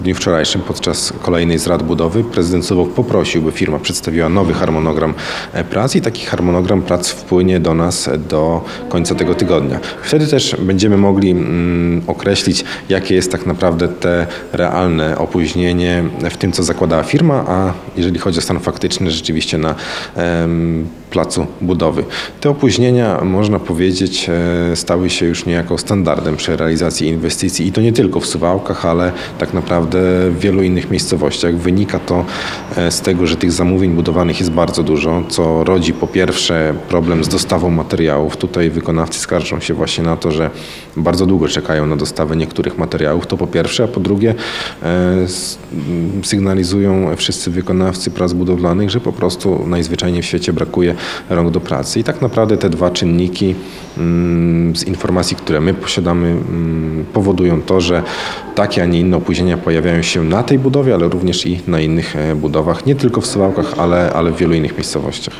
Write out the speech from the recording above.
W dniu wczorajszym podczas kolejnej z rad budowy prezydent Suwałk poprosił, by firma przedstawiła nowy harmonogram prac i taki harmonogram prac wpłynie do nas do końca tego tygodnia. Wtedy też będziemy mogli określić, jakie jest tak naprawdę te realne opóźnienie w tym, co zakładała firma, a jeżeli chodzi o stan faktyczny, rzeczywiście na placu budowy. Te opóźnienia, można powiedzieć, stały się już niejako standardem przy realizacji inwestycji i to nie tylko w Suwałkach, ale tak naprawdę w wielu innych miejscowościach. Wynika to z tego, że tych zamówień budowanych jest bardzo dużo, co rodzi po pierwsze problem z dostawą materiałów. Tutaj wykonawcy skarżą się właśnie na to, że bardzo długo czekają na dostawę niektórych materiałów, to po pierwsze, a po drugie sygnalizują wszyscy wykonawcy prac budowlanych, że po prostu najzwyczajniej w świecie brakuje rąk do pracy. I tak naprawdę te dwa czynniki z informacji, które my posiadamy, powodują to, że takie, a nie inne opóźnienia pojawiają się na tej budowie, ale również i na innych budowach, nie tylko w Suwałkach, ale w wielu innych miejscowościach.